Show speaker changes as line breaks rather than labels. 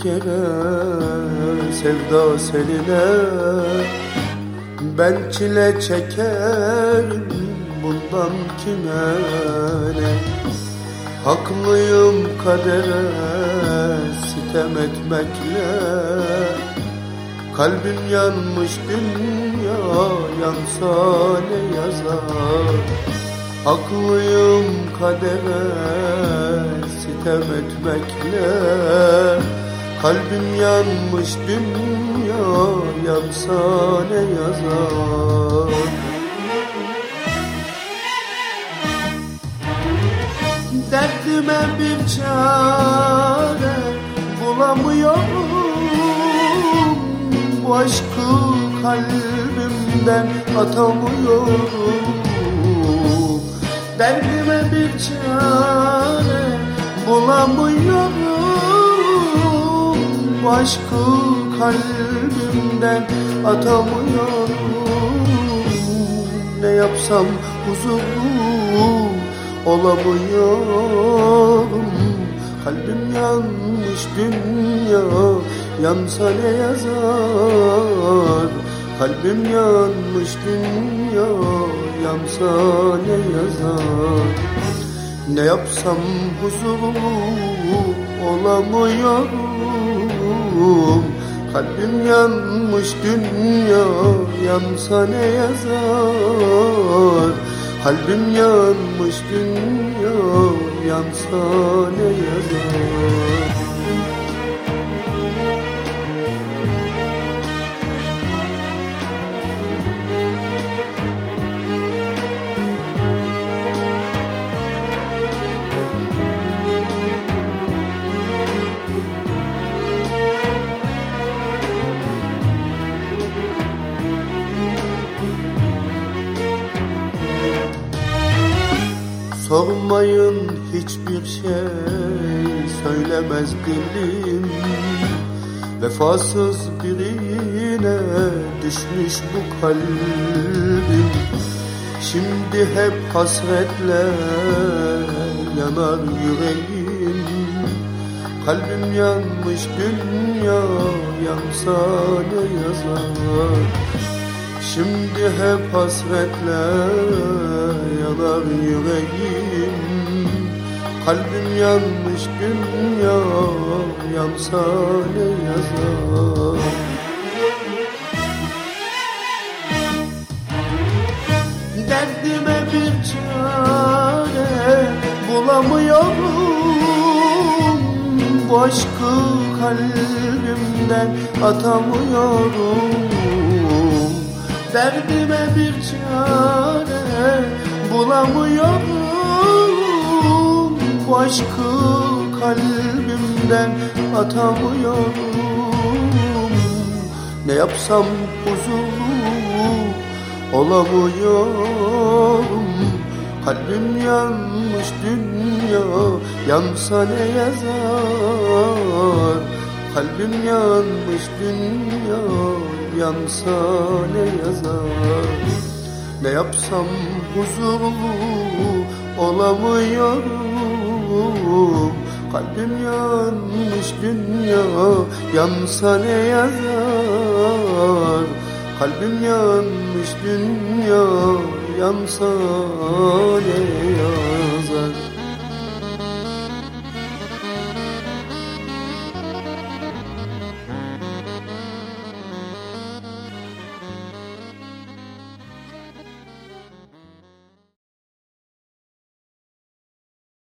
kere sevda seninle, ben çile çekerim bundan kime ne? Haklıyım kadere sitem etmekle, kalbim yanmış dünya yansa ne yazar? Haklıyım kadere sitem etmekle, kalbim yanmış dünya yansa ne yazar? Derdime bir çare bulamıyorum, bu aşkı kalbimden atamıyorum. Derdime bir çare bulamıyorum, bu aşkı kalbimden atamıyorum. Ne yapsam huzurlu olamıyorum, kalbim yanmış dünya yansa ne yazar? Kalbim yanmış dünya yansa ne yazar? Ne yapsam huzurlu olamıyorum, kalbim yanmış dünya yansa ne yazar? Kalbim yanmış dünya yansa ne yazar? Sormayın hiçbir şey söylemez dilim, vefasız birine düşmüş bu kalbim. Şimdi hep hasretle yanar yüreğim, kalbim yanmış dünya yansa ne yazar? Şimdi hep hasretle yanar yüreğim, kalbim yanmış dünya yansa ne yazar? Derdime bir çare bulamıyorum, bu aşkı kalbimden atamıyorum. Derdime bir çare bulamıyorum, bu aşkı kalbimden atamıyorum. Ne yapsam huzurlu olamıyorum, kalbim yanmış dünya yansa ne yazar? Kalbim yanmış dünya yansa ne yazar? Ne yapsam huzurlu olamıyorum, kalbim yanmış dünya yansa ne yazar? Kalbim yanmış dünya yansa ne yazar?